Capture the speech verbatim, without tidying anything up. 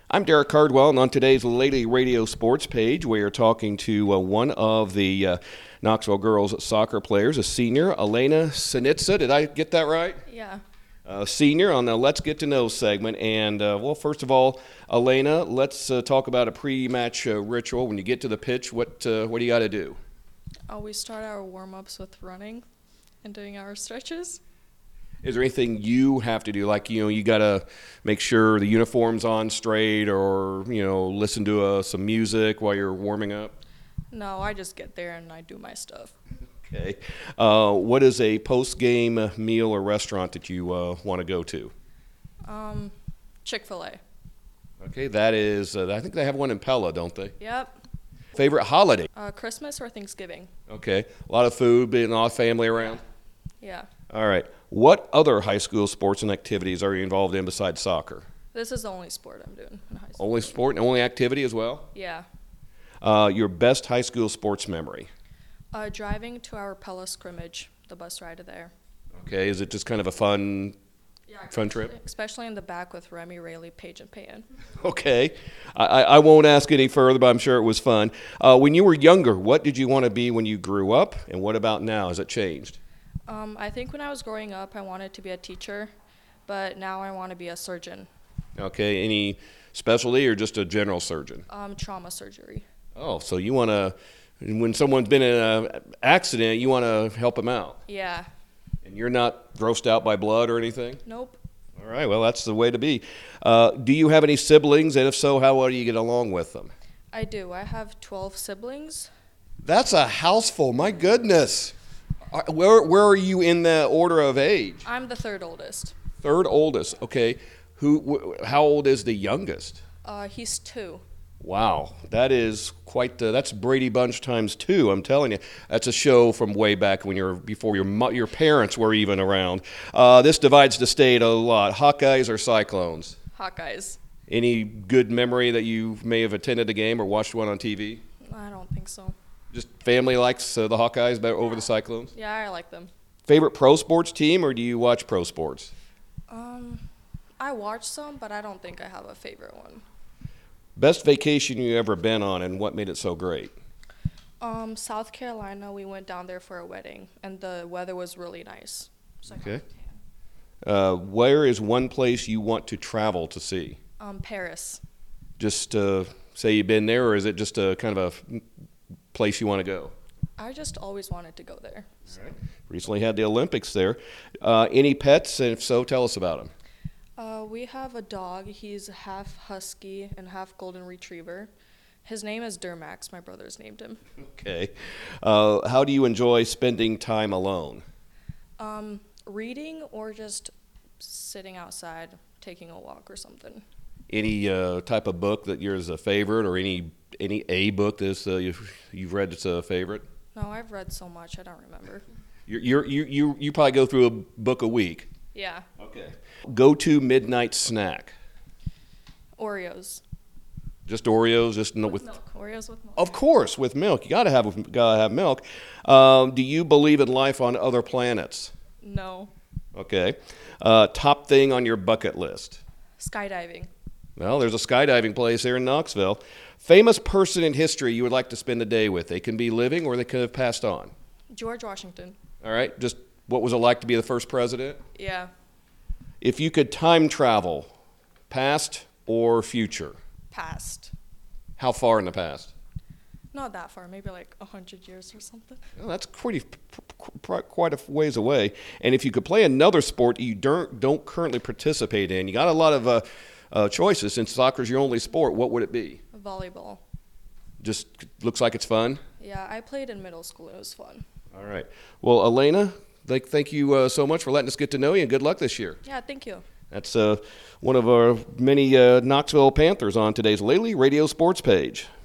I'm Derek Cardwell, and on today's Lady Radio Sports page, we are talking to uh, one of the uh, Knoxville girls soccer players, a senior, Elena Sinitsa. Did I get that right? Yeah. Uh, senior on the Let's Get to Know segment. And, uh, well, first of all, Elena, let's uh, talk about a pre-match uh, ritual. When you get to the pitch, what, uh, what do you got to do? Uh, we start our warm-ups with running and doing our stretches. Is there anything you have to do? Like, you know, you got to make sure the uniform's on straight or, you know, listen to uh, some music while you're warming up? No, I just get there and I do my stuff. Okay. Uh, what is a post-game meal or restaurant that you uh, want to go to? Um, Chick-fil-A. Okay, that is, uh, I think they have one in Pella, don't they? Yep. Favorite holiday? Uh, Christmas or Thanksgiving? Okay. A lot of food, being a lot of family around? Yeah. All right. What other high school sports and activities are you involved in besides soccer? This is the only sport I'm doing in high school. Only sport and only activity as well? Yeah. Uh, your best high school sports memory? Uh, driving to our Pella scrimmage, the bus ride there. Okay. Is it just kind of a fun, Yeah. fun trip? Especially in the back with Remy, Rayleigh, Paige, and Peyton. Okay. I, I I won't ask any further, but I'm sure it was fun. Uh, when you were younger, what did you want to be when you grew up, and what about now? Has it changed? Um, I think when I was growing up, I wanted to be a teacher, but now I want to be a surgeon. Okay. Any specialty or just a general surgeon? Um, trauma surgery. Oh, so you want to, when someone's been in an accident, you want to help them out. Yeah. And you're not grossed out by blood or anything? Nope. All right. Well, that's the way to be. Uh, do you have any siblings? And if so, how well do you get along with them? I do. I have twelve siblings. That's a house full. My goodness. Uh, Where, where are you in the order of age? I'm the third oldest. Third oldest. Okay. Who? Wh- how old is the youngest? Uh, he's two. Wow, that is quite. The, that's Brady Bunch times two. I'm telling you, that's a show from way back when you're before your mo- your parents were even around. Uh, this divides the state a lot. Hawkeyes or Cyclones? Hawkeyes. Any good memory that you may have attended a game or watched one on T V? I don't think so. Just family likes uh, the Hawkeyes better over the Cyclones. Yeah, I like them. Favorite pro sports team, or do you watch pro sports? Um, I watch some, but I don't think I have a favorite one. Best vacation you ever been on, and what made it so great? Um, South Carolina, we went down there for a wedding, and the weather was really nice. So I got Okay. a tan. Uh, where is one place you want to travel to see? Um, Paris. Just uh, say you've been there, or is it just a kind of a place you want to go? I just always wanted to go there. Recently had the Olympics there. Uh, any pets, and if so, tell us about them. Uh, we have a dog. He's half husky and half golden retriever. His name is Durmax. My brother's named him. Okay. Uh, how do you enjoy spending time alone? Um, reading or just sitting outside, taking a walk or something. Any uh, type of book that yours a favorite, or any any a book that's uh, you've, you've read that's a favorite? No, I've read so much, I don't remember. You're, you're, you you you probably go through a book a week. Yeah, Okay. Go to midnight snack. Oreos. Just Oreos, just no, with. Milk. Oreos with milk. Of course, with milk. You gotta have gotta have milk. Um, do you believe in life on other planets? No. Okay. Uh, top thing on your bucket list? Skydiving. Well, there's a skydiving place here in Knoxville. Famous person in history you would like to spend the day with. They can be living or they could have passed on. George Washington. All right. Just what was it like to be the first president? Yeah. If you could time travel, past or future, Past. how far in the past? Not that far, maybe like a hundred years or something. Well, that's pretty, quite a ways away. And if you could play another sport you don't, don't currently participate in, you got a lot of uh, uh, choices. Since soccer's your only sport, what would it be? Volleyball. Just looks like it's fun. Yeah, I played in middle school. It was fun. All right. Well, Elena, thank, thank you uh, so much for letting us get to know you, and good luck this year. Yeah, thank you. That's uh, one of our many uh, Knoxville Panthers on today's Lely Radio Sports page.